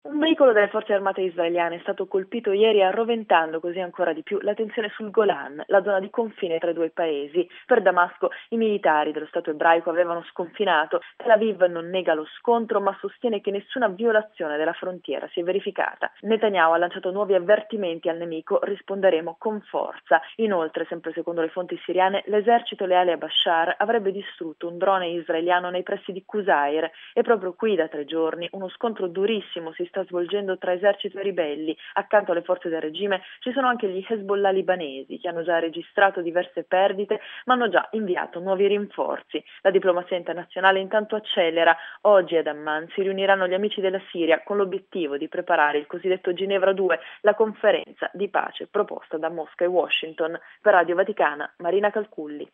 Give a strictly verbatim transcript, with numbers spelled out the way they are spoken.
Un veicolo delle forze armate israeliane è stato colpito ieri, arroventando così ancora di più la tensione sul Golan, la zona di confine tra i due paesi. Per Damasco i militari dello Stato ebraico avevano sconfinato. Tel Aviv non nega lo scontro, ma sostiene che nessuna violazione della frontiera si è verificata. Netanyahu ha lanciato nuovi avvertimenti al nemico: risponderemo con forza. Inoltre, sempre secondo le fonti siriane, l'esercito leale a Bashar avrebbe distrutto un drone israeliano nei pressi di Qusair, e proprio qui da tre giorni uno scontro durissimo si sta svolgendo tra esercito e ribelli. Accanto alle forze del regime ci sono anche gli Hezbollah libanesi, che hanno già registrato diverse perdite ma hanno già inviato nuovi rinforzi. La diplomazia internazionale intanto accelera. Oggi ad Amman si riuniranno gli amici della Siria con l'obiettivo di preparare il cosiddetto Ginevra due, la conferenza di pace proposta da Mosca e Washington. Per Radio Vaticana, Marina Calculli.